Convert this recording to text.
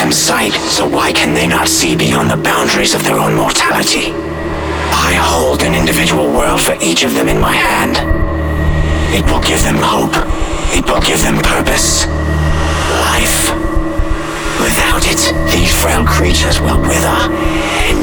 them sight, so why can they not see beyond the boundaries of their own mortality? I hold an individual world for each of them in my hand. It will give them hope. It will give them purpose. Life. Without it, these frail creatures will wither and